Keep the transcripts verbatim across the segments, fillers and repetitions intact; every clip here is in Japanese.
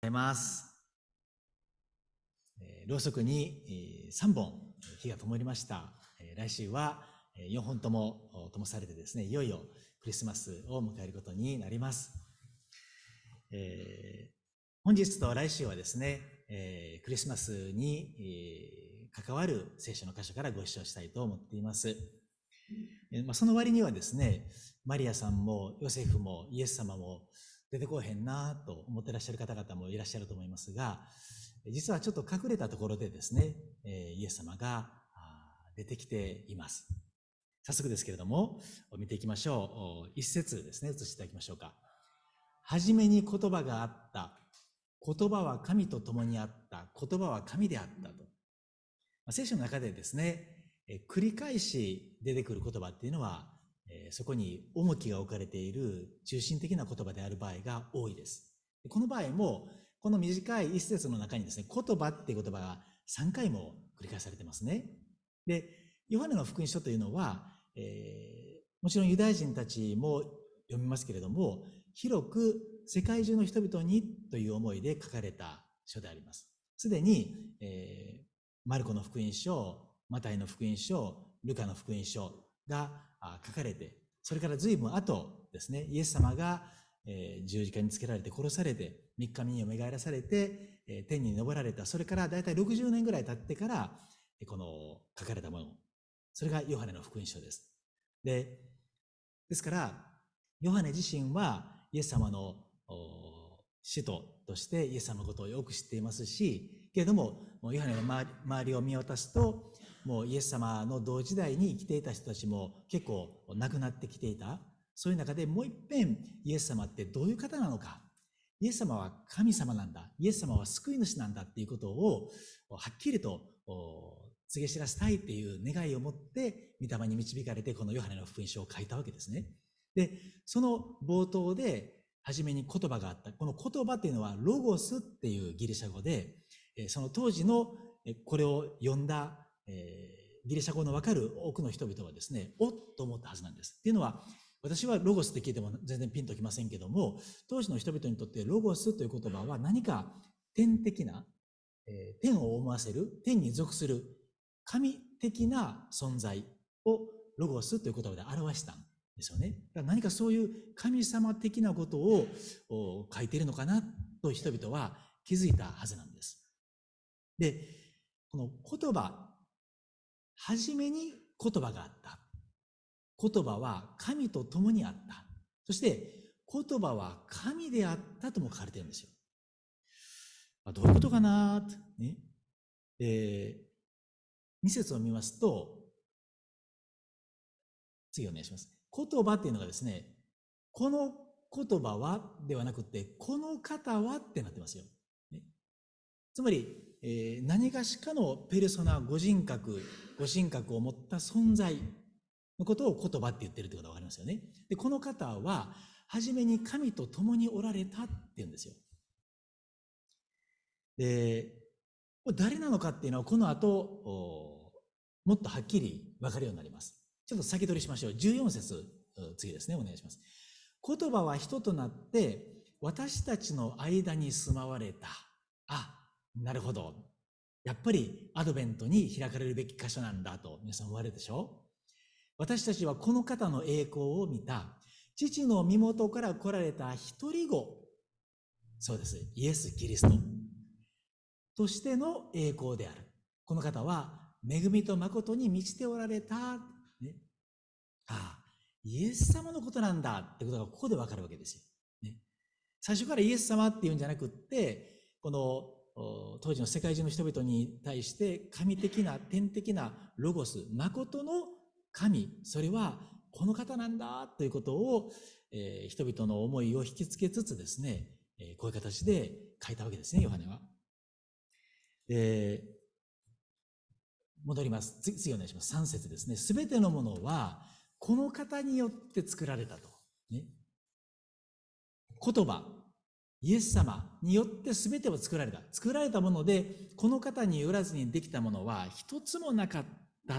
います。えーろうそくに、えーさんぼん火が灯りました。えー来週はえーよんほんとも灯されてですね、いよいよクリスマスを迎えることになります。えー本日と来週はですね、えークリスマスに、えー関わる聖書の箇所からご一緒したいと思っています。えーまあ、その割にはですね、マリアさんもヨセフもイエス様も出てこへんなと思ってらっしゃる方々もいらっしゃると思いますが、実はちょっと隠れたところでですね、えーイエス様があー出てきています。早速ですけれども、見ていきましょう。一節ですね、移していただきましょうか。はじめに言葉があった。言葉は神と共にあった。言葉は神であったと。まあ聖書の中でですね、えー繰り返し出てくる言葉っていうのは、えーそこに重きが置かれている中心的な言葉である場合が多いです。でこの場合も、この短い一節の中にですね、言葉っていう言葉がさんかいも繰り返されてますね。で、ヨハネの福音書というのは、えーもちろんユダヤ人たちも読みますけれども、広く世界中の人々にという思いで書かれた書であります。すでに、えーマルコの福音書、マタイの福音書、ルカの福音書があ書かれて、それから随分後ですね、イエス様が、えー十字架につけられて殺されて、みっかめによみがえらされて、えー天に昇られた。それからだいたいろくじゅうねんぐらい経ってから、えーこの書かれたもの。それがヨハネの福音書です。で、ですから、ヨハネ自身はイエス様のお使徒としてイエス様のことをよく知っていますし、けれども、もうヨハネの周り周りを見渡すと、もうイエス様の同時代に生きていた人たちも結構亡くなってきていた。そういう中でもう一遍イエス様ってどういう方なのか。イエス様は神様なんだ。イエス様は救い主なんだっていうことをはっきりとお告げ知らせたいっていう願いを持って御霊に導かれてこのヨハネの福音書を書いたわけですね。で、その冒頭で初めに言葉があった。この言葉っていうのはロゴスっていうギリシャ語で、えーその当時のえーこれを読んだ、えーギリシャ語のわかる多くの人々はですね、おっと思ったはずなんです。っていうのは、私はロゴスって聞いても全然ピンときませんけども、当時の人々にとってロゴスという言葉は何か天的な、えー天を思わせる、天に属する神的な存在をロゴスという言葉で表したんですよね。だから何かそういう神様的なことをお書いているのかなと人々は気づいたはずなんです。で、この言葉、はじめに言葉があった。言葉は神と共にあった。そして言葉は神であったとも書かれているんですよ。まあどういうことかなとね。えー、に節を見ますと、次お願いします。言葉っていうのがですね、この言葉はではなくて、この方はってなってますよ。ね、つまり、えー何がしかのペルソナ、ご人格、ご神格を持った存在のことを言葉って言ってるってことがわかりますよね。で、この方は、はじめに神と共におられたって言うんですよ。で、これ誰なのかっていうのは、この後、おもっとはっきりわかるようになります。ちょっと先取りしましょう。じゅうよん節、次ですね、お願いします。言葉は人となって、私たちの間に住まわれた。あ、なるほど。やっぱりアドベントに開かれるべき箇所なんだと皆さん思われるでしょう。私たちはこの方の栄光を見た。父の身元から来られた一人子。そうです。イエス・キリストとしての栄光である。この方は恵みと誠に満ちておられた。ね、ああ、イエス様のことなんだってことがここでわかるわけですよ。ね、最初からイエス様っていうんじゃなくって、この当時の世界中の人々に対して神的な天的なロゴス、誠の神、それはこの方なんだということを、えー、人々の思いを引きつけつつですね、えー、こういう形で書いたわけですね、ヨハネは。えー、戻ります。次、次お願いします。さん節ですね。すべてのものはこの方によって作られたと。ね、言葉、イエス様によって全てを作られた。作られたもので、この方によらずにできたものは一つもなかった。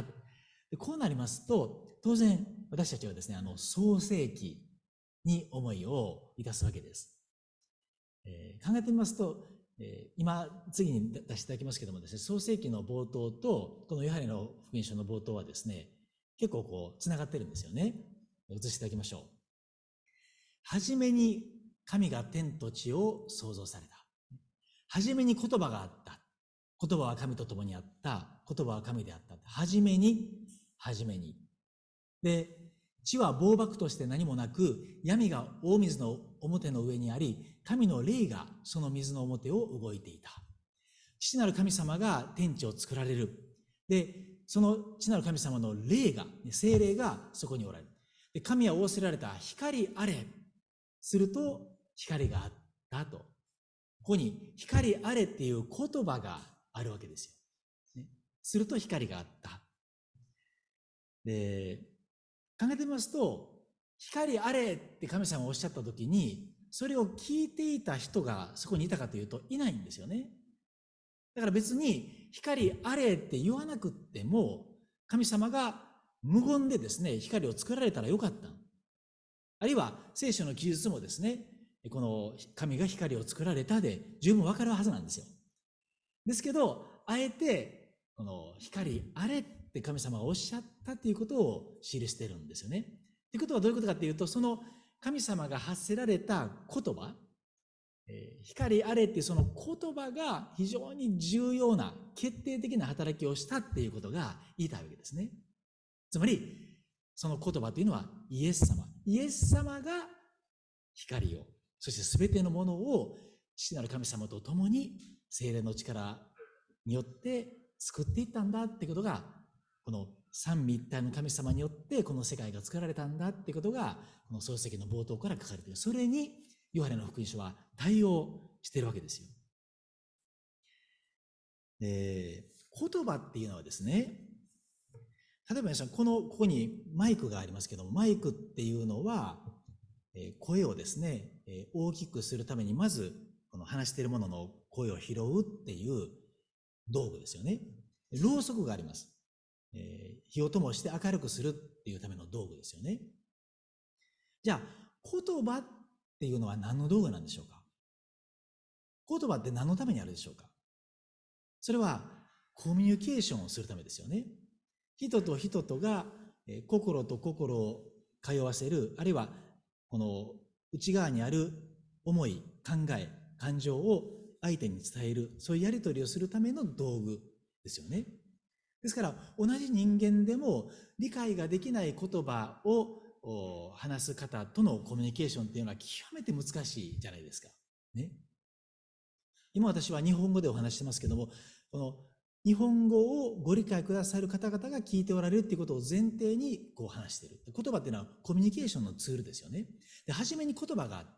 こうなりますと、当然私たちはですね、あの創世記に思いをいたすわけです。えー、考えてみますと、 えー、今、次に出していただきますけどもですね、創世記の冒頭と、このヨハネの福音書の冒頭はですね、結構こう、つながってるんですよね。映していただきましょう。はじめに神が天と地を創造された。はじめに言葉があった。言葉は神と共にあった。言葉は神であった。はじめに、はじめに。で、地は暴漠として何もなく、闇が大水の表の上にあり、神の霊がその水の表を動いていた。父なる神様が天地を作られる。で、その父なる神様の霊が、聖霊がそこにおられる。で、神は仰せられた、光あれ。すると、光があったと。ここに、光あれっていう言葉があるわけですよ。ね、すると光があった。で、考えてみますと、光あれって神様がおっしゃったときに、それを聞いていた人がそこにいたかというといないんですよね。だから別に光あれって言わなくっても、神様が無言でですね、光を作られたらよかった。あるいは聖書の記述もですね、この神が光を作られたで十分わかるはずなんですよ。ですけど、あえて、この光あれって神様がおっしゃったということを記しているんですよね。ということはどういうことかというと、その神様が発せられた言葉、えー、光あれっていうその言葉が非常に重要な決定的な働きをしたっていうことが言いたいわけですね。つまり、その言葉というのはイエス様。イエス様が光を、そして全てのものを父なる神様と共に聖霊の力によって作っていったんだってことが、この三位一体の神様によってこの世界が作られたんだってことが、この創世記の冒頭から書かれている。それにヨハネの福音書は対応しているわけですよ。で、言葉っていうのはですね、例えば皆さん、この、ここにマイクがありますけども、マイクっていうのは、えー、声をですね、えー、大きくするために、まず、この話しているものの声を拾うっていう道具ですよね。ろうそくがあります。えー、火を灯して明るくするっていうための道具ですよね。じゃあ、言葉っていうのは何の道具なんでしょうか？言葉って何のためにあるでしょうか？それはコミュニケーションをするためですよね。人と人とが心と心を通わせる、あるいはこの内側にある思い、考え、感情を相手に伝える、そういうやり取りをするための道具ですよね。ですから同じ人間でも理解ができない言葉を話す方とのコミュニケーションっていうのは極めて難しいじゃないですか。ね。今私は日本語でお話してますけども、この日本語をご理解くださる方々が聞いておられるっていうことを前提にこう話している。言葉っていうのはコミュニケーションのツールですよね。で、初めに言葉があった。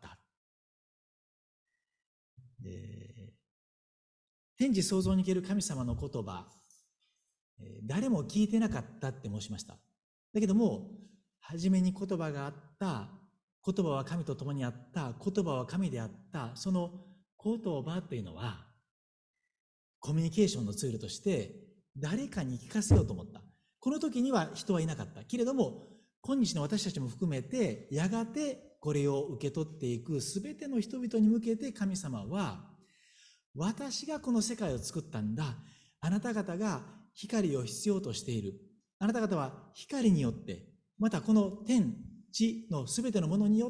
で、天地創造における神様の言葉、誰も聞いてなかったって申しました。だけども、初めに言葉があった、言葉は神と共にあった、言葉は神であった、その言葉というのは、コミュニケーションのツールとして誰かに聞かせようと思った。この時には人はいなかった。けれども、今日の私たちも含めて、やがてこれを受け取っていくすべての人々に向けて神様は、私がこの世界を作ったんだ。あなた方が光を必要としている。あなた方は光によって、またこの天地のすべてのものによって、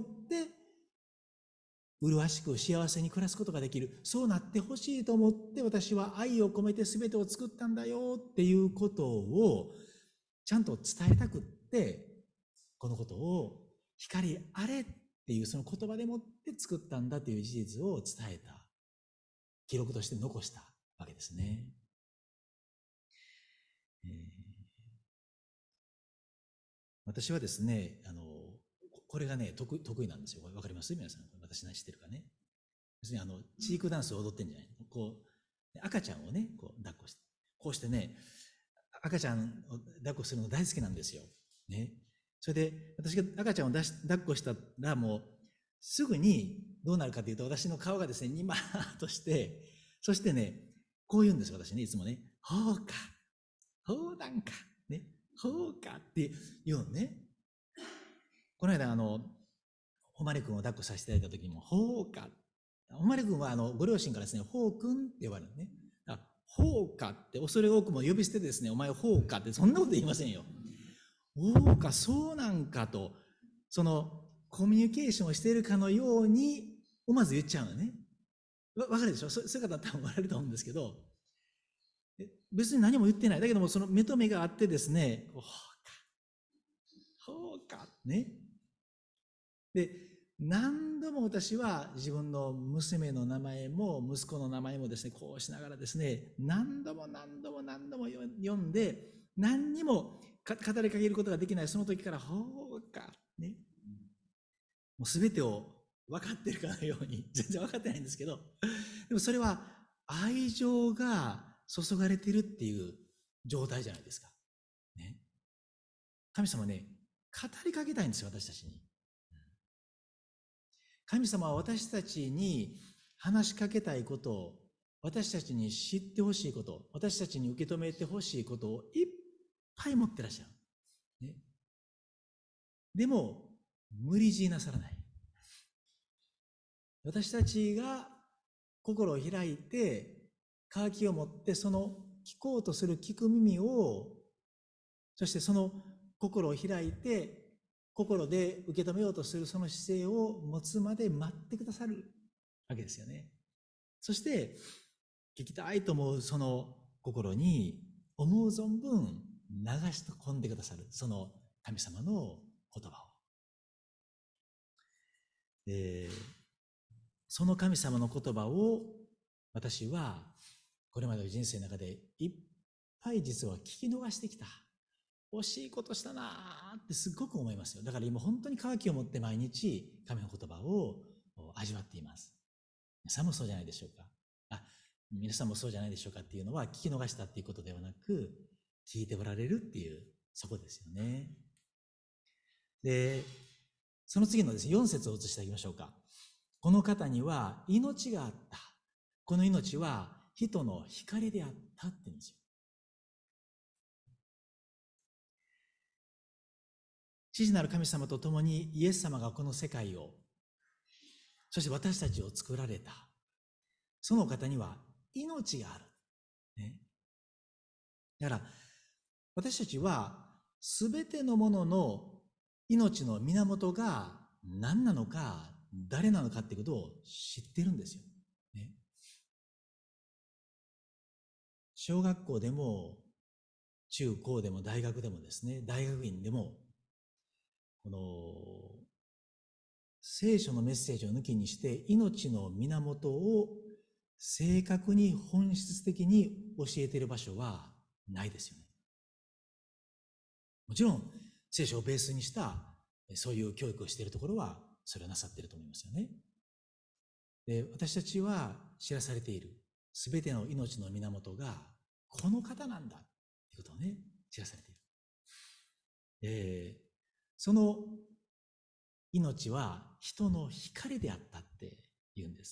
麗しく幸せに暮らすことができる。そうなってほしいと思って私は愛を込めて全てを作ったんだよっていうことをちゃんと伝えたくって、このことを光あれっていうその言葉でもって作ったんだという事実を伝えた。記録として残したわけですね。えー、私はですね、あの、これがね、得得意なんですよ。わかります皆さん。私何知ってるかね。要するにあの、チークダンスを踊ってんじゃないの。こう、赤ちゃんをね、こう抱っこして、こうしてね、赤ちゃんを抱っこするの大好きなんですよ。ね。それで、私が赤ちゃんを抱っこしたらもう、すぐにどうなるかというと、私の顔がですね、にまーっとして、そしてね、こう言うんですよ、私ね、いつもね。ほうか、ほうだんか、ね、ほうかって言うのね。この間、あの、誉れ君を抱っこさせていただいた時にも、ほうか、 おまり君はあのご両親からですね、ほうくんって呼ばれるね。ほうかって恐れ多くも呼び捨てですね、お前ほうかってそんなこと言いませんよ。ほうか、そうなんかと、そのコミュニケーションをしているかのように思わず言っちゃうのね。わかるでしょ。そそういう方多分おられると思うんですけど、別に何も言ってない。だけどもその目と目があってですね、ほうか、ほうか、ね。で、何度も私は自分の娘の名前も息子の名前もですね、こうしながらですね、何度も何度も何度も読んで、何にも語りかけることができないその時から、ほうか、ね。もう全てを分かってるかのように、全然分かってないんですけど、でもそれは愛情が注がれてるっていう状態じゃないですか。ね。神様ね、語りかけたいんですよ、私たちに。神様は私たちに話しかけたいことを、私たちに知ってほしいこと、私たちに受け止めてほしいことをいっぱい持ってらっしゃる。ね、でも、無理強いなさらない。私たちが心を開いて、渇きを持ってその聞こうとする聞く耳を、そしてその心を開いて、心で受け止めようとするその姿勢を持つまで待ってくださるわけですよね。そして聞きたいと思うその心に思う存分流し込んでくださるその神様の言葉を、えー、その神様の言葉を私はこれまでの人生の中でいっぱい実は聞き逃してきた。惜しいことしたなってすっごく思いますよ。だから今本当に渇きを持って毎日神の言葉を味わっています。皆さんもそうじゃないでしょうか。あ、皆さんもそうじゃないでしょうかっていうのは聞き逃したっていうことではなく、聞いておられるっていう、そこですよね。で、その次のですね、よん節を移していきましょうか。この方には命があった。この命は人の光であったって言うんですよ。父なる神様と共にイエス様がこの世界を、そして私たちを作られた。その方には命がある。ね。だから、私たちはすべてのものの命の源が何なのか、誰なのかっていうことを知っているんですよ。ね。小学校でも、中高でも大学でもですね、大学院でも、この聖書のメッセージを抜きにして命の源を正確に本質的に教えている場所はないですよね。もちろん聖書をベースにしたそういう教育をしているところはそれをなさっていると思いますよね。で、私たちは知らされているすべての命の源がこの方なんだということをね、知らされている。えー、その命は人の光であったって言うんです。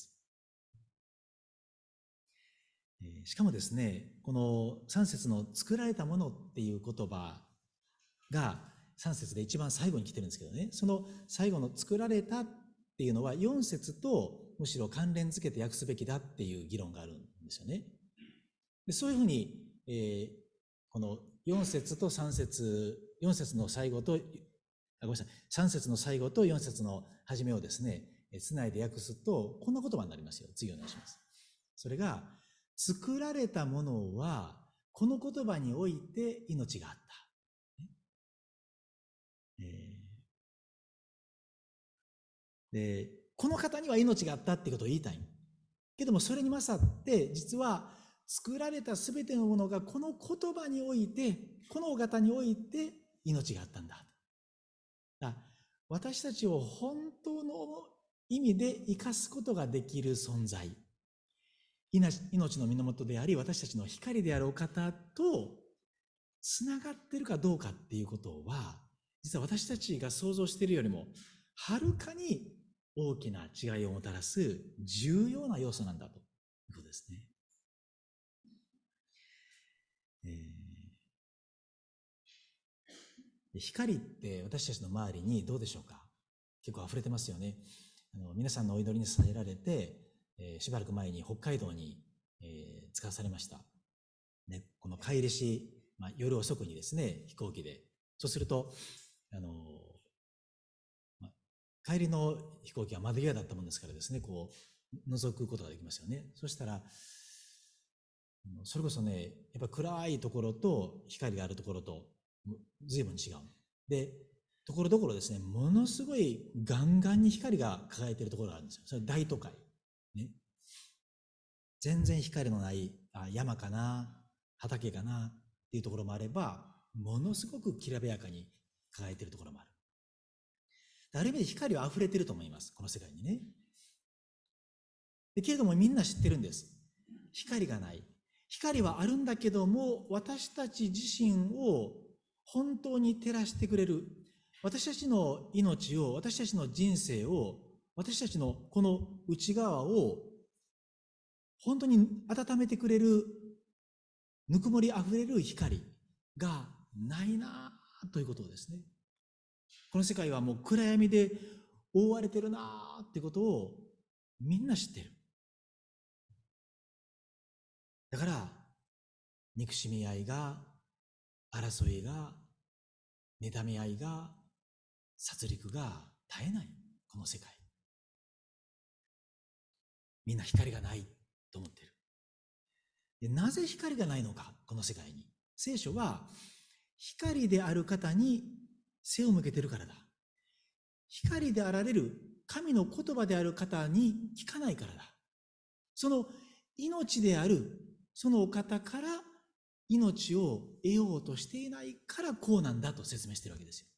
しかもですね、このさん節の作られたものっていう言葉がさん節で一番最後に来てるんですけどね、その最後の作られたっていうのはよん節とむしろ関連付けて訳すべきだっていう議論があるんですよね。でそういうふうに、えー、このよん節とさん節、よん節の最後と、あ、ごめんなさい、さん節の最後とよん節の初めをですね、つないで訳すとこんな言葉になりますよ。次お願いします。それが、作られたものはこの言葉において命があった。えー、でこの方には命があったってことを言いたいけども、それに勝って実は作られたすべてのものがこの言葉において、このお方において命があったんだ。だ私たちを本当の意味で生かすことができる存在、命の源であり私たちの光であるお方とつながっているかどうかっていうことは、実は私たちが想像しているよりもはるかに大きな違いをもたらす重要な要素なんだということですね。えー、光って私たちの周りにどうでしょうか。結構溢れてますよね。あの皆さんのお祈りに捧げられて、 えー、しばらく前に北海道に、えー、使わされました。ね、この帰りし、まあ、夜遅くにですね、飛行機で。そうすると、あのーまあ、帰りの飛行機は窓際だったもんですからですね、こう、覗くことができますよね。そしたら、それこそね、やっぱ暗いところと光があるところと、随分違う。で、ところどころですね、ものすごいガンガンに光が輝いているところがあるんですよ。それ大都会。ね。全然光のないあ山かな、畑かなっていうところもあれば、ものすごくきらびやかに輝いているところもある。ある意味で光は溢れていると思います、この世界にね。でけれどもみんな知ってるんです。光がない。光はあるんだけども、私たち自身を本当に照らしてくれる。私たちの命を、私たちの人生を、私たちのこの内側を本当に温めてくれる、ぬくもりあふれる光がないなということをですね。この世界はもう暗闇で覆われてるなっていうことをみんな知ってる。だから、憎しみ合いが、争いが、妬み合いが、殺戮が絶えない、この世界。みんな光がないと思っている。で、なぜ光がないのか、この世界に。聖書は、光である方に背を向けているからだ。光であられる神の言葉である方に聞かないからだ。その命であるそのお方から命を得ようとしていないからこうなんだと説明しているわけですよ。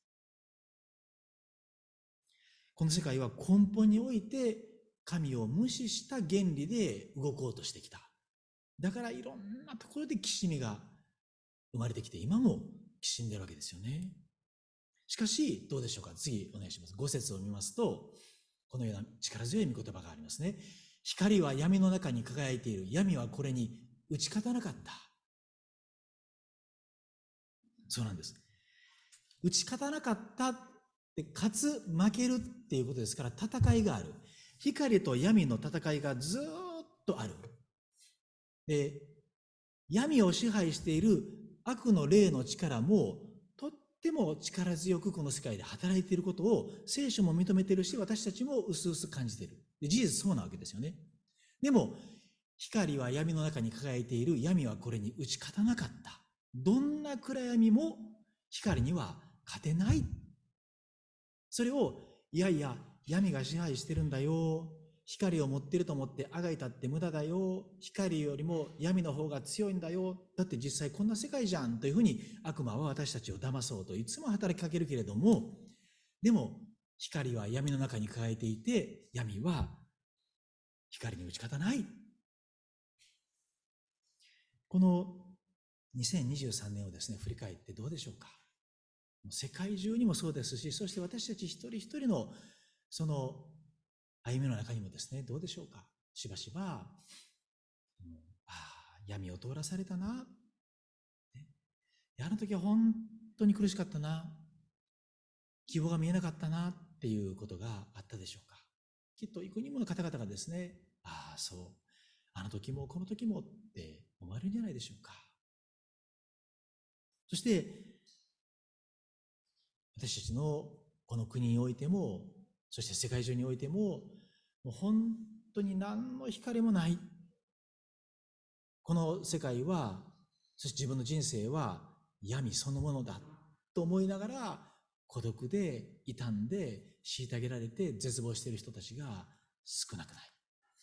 この世界は根本において神を無視した原理で動こうとしてきた。だからいろんなところできしみが生まれてきて、今もきしんでるわけですよね。しかし、どうでしょうか。次お願いします。ご節を見ますと、このような力強い御言葉がありますね。光は闇の中に輝いている。闇はこれに打ち勝たなかった。そうなんです。打ち勝たなかったって、勝つ、負けるっていうことですから、戦いがある。光と闇の戦いがずっとある。で、闇を支配している悪の霊の力も、とっても力強くこの世界で働いていることを聖書も認めているし、私たちも薄々感じている。で、事実そうなわけですよね。でも、光は闇の中に輝いている。闇はこれに打ち勝たなかった。どんな暗闇も光には勝てない。それを、いやいや、闇が支配してるんだよ。光を持ってると思ってあがいたって無駄だよ。光よりも闇の方が強いんだよ。だって実際こんな世界じゃんというふうに悪魔は私たちを騙そうといつも働きかけるけれども、でも光は闇の中に輝いていて、闇は光に打ち勝たない。このにせんにじゅうさんねんをですね、振り返ってどうでしょうか。世界中にもそうですし、そして私たち一人一人のその歩みの中にもですね、どうでしょうか。しばしば、うん、ああ、闇を通らされたな。ね、あの時は本当に苦しかったな。希望が見えなかったなっていうことがあったでしょうか。きっと幾人もの方々がですね、ああ、そう、あの時もこの時もって思われるんじゃないでしょうか。そして、私たちのこの国においても、そして世界中においても、もう本当に何の光もない。この世界は、そして自分の人生は闇そのものだと思いながら、孤独で傷んで虐げられて絶望している人たちが少なくない。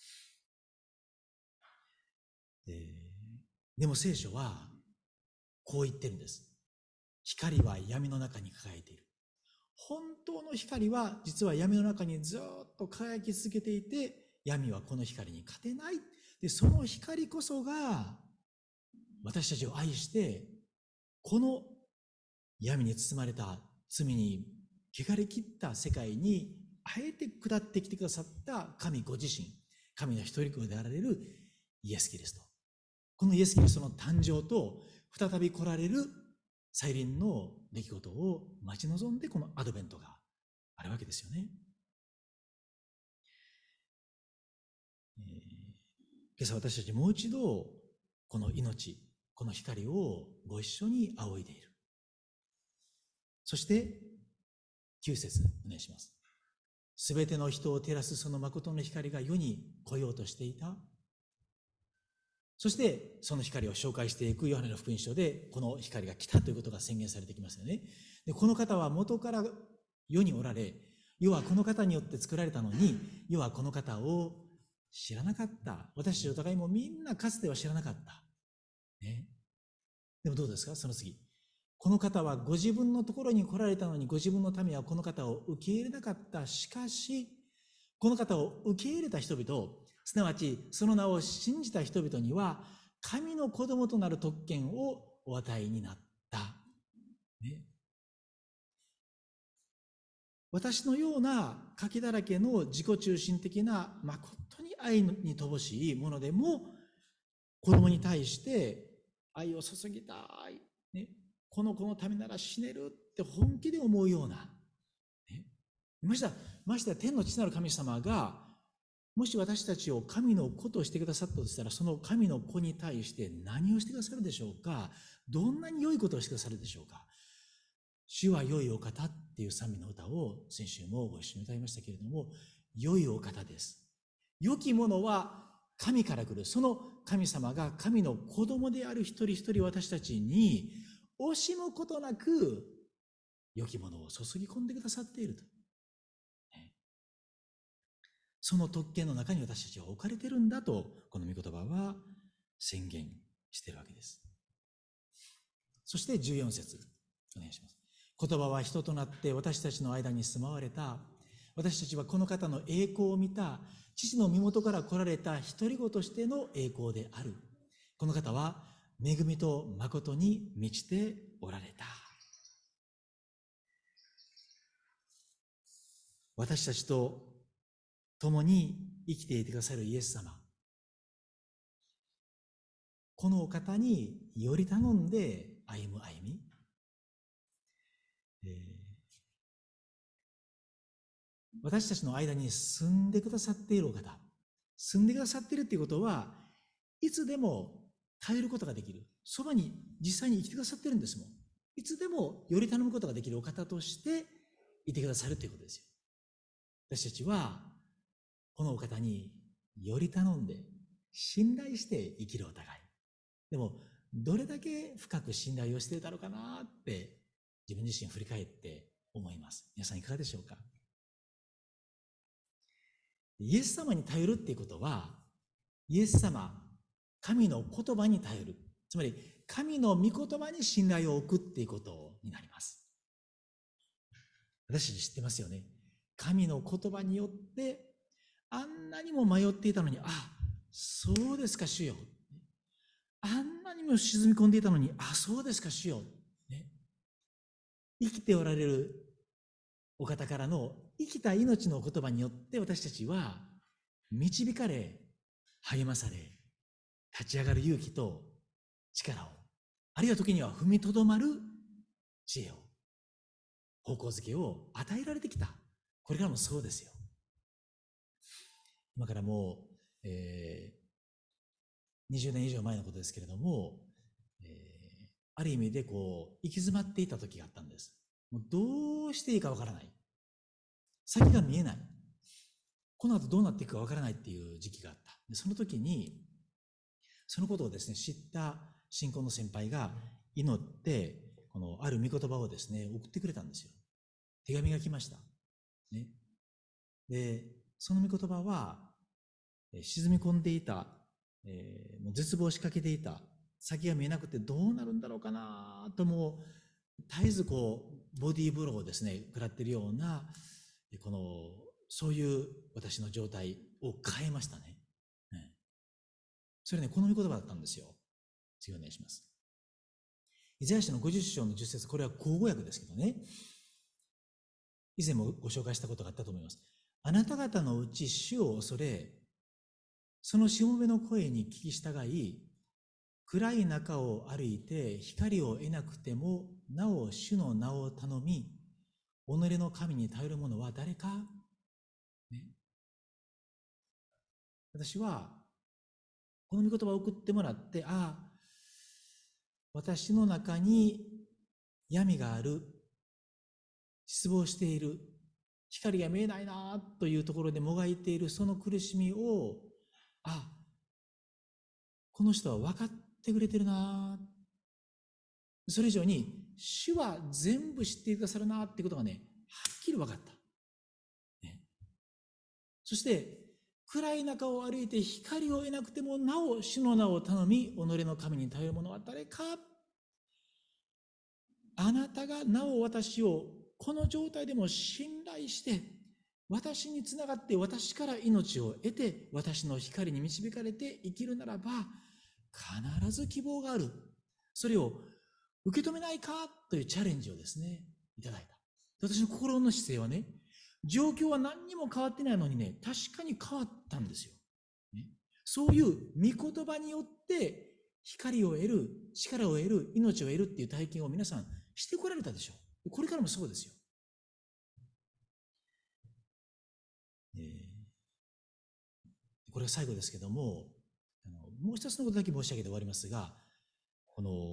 で、でも聖書はこう言ってるんです。光は闇の中に輝いている。本当の光は実は闇の中にずっと輝き続けていて、闇はこの光に勝てない。で、その光こそが私たちを愛して、この闇に包まれた罪に汚れ切った世界にあえて下ってきてくださった神ご自身、神の一人子であられるイエス・キリスト。このイエス・キリストの誕生と再び来られる再臨の出来事を待ち望んでこのアドベントがあるわけですよね。えー今朝私たちもう一度、この命、この光をご一緒に仰いでいる。そして、きゅう節お願いします。すべての人を照らすその誠の光が世に来ようとしていた。そして、その光を紹介していくヨハネの福音書で、この光が来たということが宣言されてきますよね。で、この方は元から世におられ、世はこの方によって作られたのに、世はこの方を知らなかった。私たちお互いもみんなかつては知らなかった。ね。でもどうですか、その次。この方はご自分のところに来られたのに、ご自分の民はこの方を受け入れなかった。しかし、この方を受け入れた人々、すなわちその名を信じた人々には、神の子供となる特権をお与えになった。ね。私のような賭けだらけの自己中心的な、誠に愛に乏しいものでも、子供に対して愛を注ぎたい、ね、この子のためなら死ねるって本気で思うような、ね、ましてや、ましてや天の父なる神様が、もし私たちを神の子としてくださったとしたら、その神の子に対して何をしてくださるでしょうか。どんなに良いことをしてくださるでしょうか。主は良いお方っていう賛美の歌を先週もご一緒に歌いましたけれども、良いお方です。良きものは神から来る。その神様が神の子供である一人一人私たちに惜しむことなく良きものを注ぎ込んでくださっていると。その特権の中に私たちは置かれているんだと、この御言葉は宣言しているわけです。そしてじゅうよん節お願いします。言葉は人となって私たちの間に住まわれた。私たちはこの方の栄光を見た。父の身元から来られた一人子としての栄光である。この方は恵みと誠に満ちておられた。私たちと共に生きていてくださるイエス様。このお方により頼んで歩む歩み。えー私たちの間に住んでくださっているお方。住んでくださっているということは、いつでも耐えることができる。そばに実際に生きてくださっているんですもん。いつでもより頼むことができるお方としていてくださるということですよ。私たちは、このお方により頼んで、信頼して生きるお互い。でも、どれだけ深く信頼をしていたのかなって、自分自身振り返って思います。皆さんいかがでしょうか。イエス様に頼るっていうことは、イエス様、神の言葉に頼る。つまり、神の御言葉に信頼を置くっていうことになります。私たち知ってますよね。神の言葉によって、あんなにも迷っていたのに、あ、そうですか主よ。あんなにも沈み込んでいたのに、あ、そうですか主よ。ね、生きておられるお方からの生きた命の言葉によって私たちは導かれ、励まされ、立ち上がる勇気と力を、あるいは時には踏みとどまる知恵を、方向づけを与えられてきた。これからもそうですよ。今からもう、えー、にじゅうねん以上前のことですけれども、えー、ある意味でこう行き詰まっていた時があったんです。もうどうしていいかわからない。先が見えない。この後どうなっていくかわからないっていう時期があった。でその時に、そのことをですね、知った信仰の先輩が祈って、このある御言葉をですね、送ってくれたんですよ。手紙が来ました。ね。で、その御言葉は、沈み込んでいた、えー、もう絶望しかけていた、先が見えなくてどうなるんだろうかなと、もう絶えずこうボディーブローをですね食らっているような、このそういう私の状態を変えましたね。ね、それね、この御言葉だったんですよ。次お願いします。イザヤ書のごじゅっ章のじゅっ節、これは口語訳ですけどね、以前もご紹介したことがあったと思います。あなた方のうち主を恐れ、そのしもべの声に聞き従い、暗い中を歩いて光を得なくてもなお主の名を頼み、己の神に頼る者は誰か、ね、私はこの御言葉を送ってもらって、ああ、私の中に闇がある、失望している、光が見えないなというところでもがいているその苦しみを、あ、この人は分かってくれてるな、それ以上に主は全部知ってくださるなっていうことがね、はっきり分かった、ね、そして暗い中を歩いて光を得なくてもなお主の名を頼み、己の神に頼る者は誰か。あなたがなお私をこの状態でも信頼して私につながって私から命を得て私の光に導かれて生きるならば必ず希望がある。それを受け止めないかというチャレンジをですね、いただいた。私の心の姿勢はね、状況は何にも変わってないのにね、確かに変わったんですよ。ね、そういう御言葉によって光を得る、力を得る、命を得るっていう体験を皆さんしてこられたでしょう。これからもそうですよ。えー、これが最後ですけども、あのもう一つのことだけ申し上げて終わりますが、この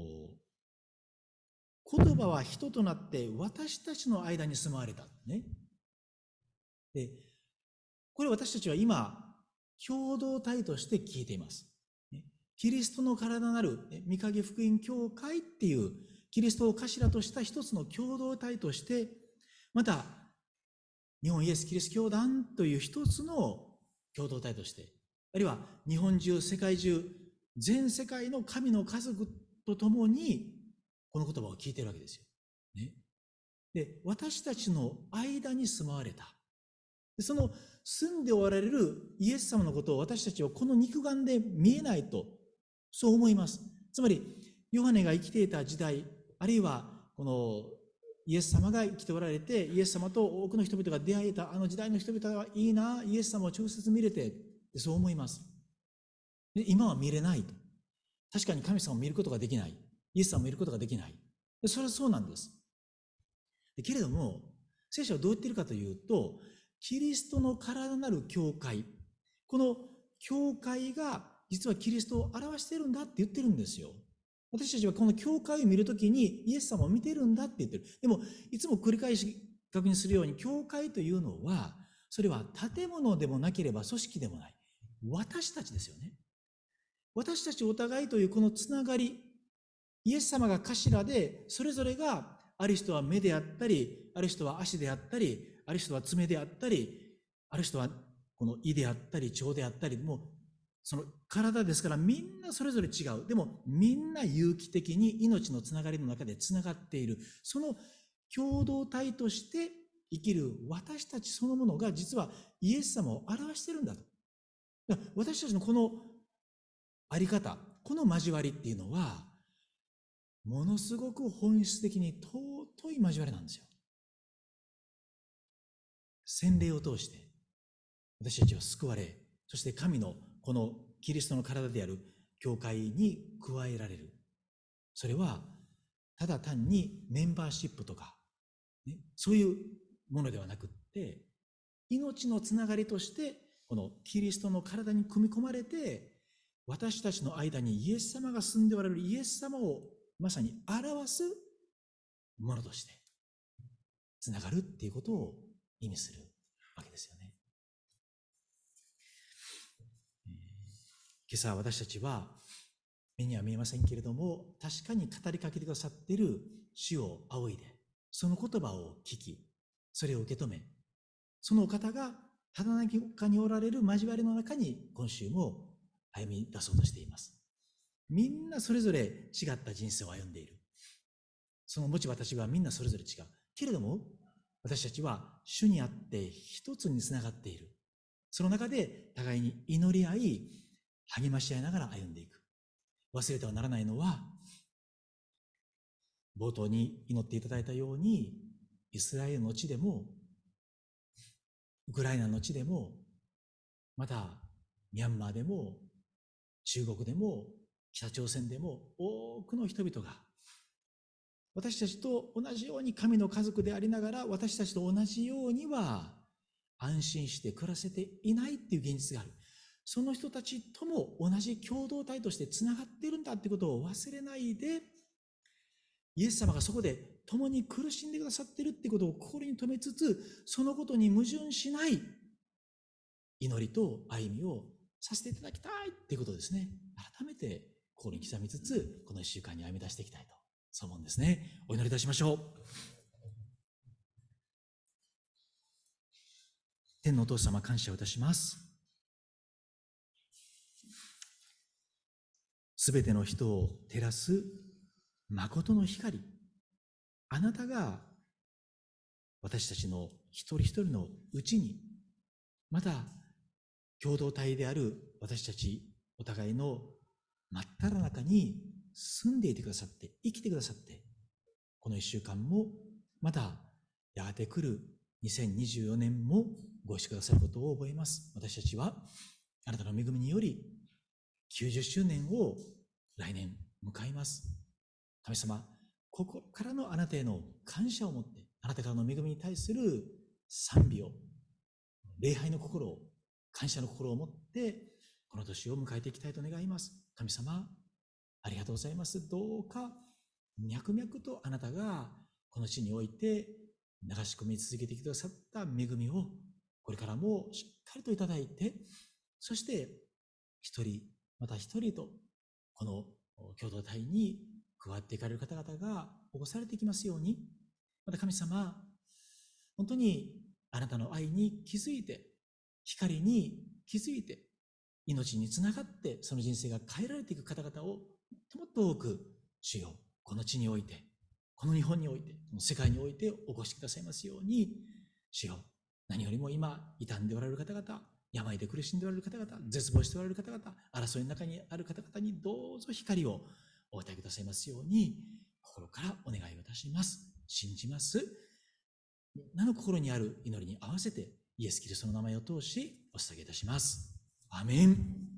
言葉は人となって私たちの間に住まわれた、ね、でこれ私たちは今共同体として聞いています。キリストの体なる御影福音教会っていうキリストを頭とした一つの共同体として、また日本イエスキリスト教団という一つの共同体として、あるいは日本中世界中全世界の神の家族と共にこの言葉を聞いているわけですよ、ね、で私たちの間に住まわれた。でその住んでおられるイエス様のことを私たちはこの肉眼で見えないと、そう思います。つまりヨハネが生きていた時代、あるいはこのイエス様が生きておられてイエス様と多くの人々が出会えたあの時代の人々はいいな、イエス様を直接見れて、そう思います。で今は見れないと。確かに神様を見ることができない、イエス様を見ることができない。でそれはそうなんです。でけれども聖書はどう言っているかというと、キリストの体なる教会、この教会が実はキリストを表しているんだって言ってるんですよ。私たちはこの教会を見るときにイエス様を見てるんだって言ってる。でもいつも繰り返し確認するように、教会というのはそれは建物でもなければ組織でもない、私たちですよね。私たちお互いというこのつながり、イエス様が頭で、それぞれがある人は目であったり、ある人は足であったり、ある人は爪であったり、ある人はこの胃であったり腸であったり、もうその体ですからみんなそれぞれ違う。でもみんな有機的に命のつながりの中でつながっている。その共同体として生きる私たちそのものが実はイエス様を表しているんだと。だから私たちのこのあり方、この交わりっていうのはものすごく本質的に尊い交わりなんですよ。洗礼を通して私たちは救われ、そして神のこのキリストの体である教会に加えられる。それはただ単にメンバーシップとか、ね、そういうものではなくって、命のつながりとしてこのキリストの体に組み込まれて、私たちの間にイエス様が住んでおられるイエス様をまさに表すものとしてつながるっていうことを意味するわけですよね。今朝私たちは目には見えませんけれども、確かに語りかけてくださっている主を仰いで、その言葉を聞き、それを受け止め、そのお方がただ中におられる交わりの中に今週も歩み出そうとしています。みんなそれぞれ違った人生を歩んでいる。その持ち私はみんなそれぞれ違う。けれども私たちは主にあって一つにつながっている。その中で互いに祈り合い、励まし合いながら歩んでいく。忘れてはならないのは、冒頭に祈っていただいたように、イスラエルの地でもウクライナの地でも、またミャンマーでも中国でも北朝鮮でも多くの人々が私たちと同じように神の家族でありながら、私たちと同じようには安心して暮らせていないっていう現実がある。 その人たちとも同じ共同体としてつながっているんだということを忘れないで、イエス様がそこで共に苦しんでくださっているということを心に留めつつ、そのことに矛盾しない祈りと歩みをさせていただきたいということをですね、改めて心に刻みつつ、この一週間に歩み出していきたいと、そう思うんですね。お祈りいたしましょう。天のお父様、感謝をいたします。すべての人を照らす誠の光、あなたが私たちの一人一人のうちに、また共同体である私たちお互いの真っ只中に住んでいてくださって、生きてくださって、この一週間もまたやがて来るにせんにじゅうよねんもご一緒くださることを覚えます。私たちはあなたの恵みによりきゅうじゅっしゅうねんを来年迎えます。神様、心からのあなたへの感謝を持って、あなたからの恵みに対する賛美を、礼拝の心を、感謝の心を持ってこの年を迎えていきたいと願います。神様、ありがとうございます。どうか脈々とあなたがこの地において流し込み続けてくださった恵みをこれからもしっかりといただいて、そして一人また一人とこの共同体に加わっていかれる方々が保護されていきますように、また神様、本当にあなたの愛に気づいて、光に気づいて、命につながってその人生が変えられていく方々をもっともっと多く、主よ、この地において、この日本において、この世界においてお越しくださいますように、主よ、何よりも今傷んでおられる方々、病で苦しんでおられる方々、絶望しておられる方々、争いの中にある方々にどうぞ光をお与えくださいますように、心からお願いをいたします。信じます。みんなの心にある祈りに合わせて、イエス・キリストの名前を通しお捧げいたします。アーメン。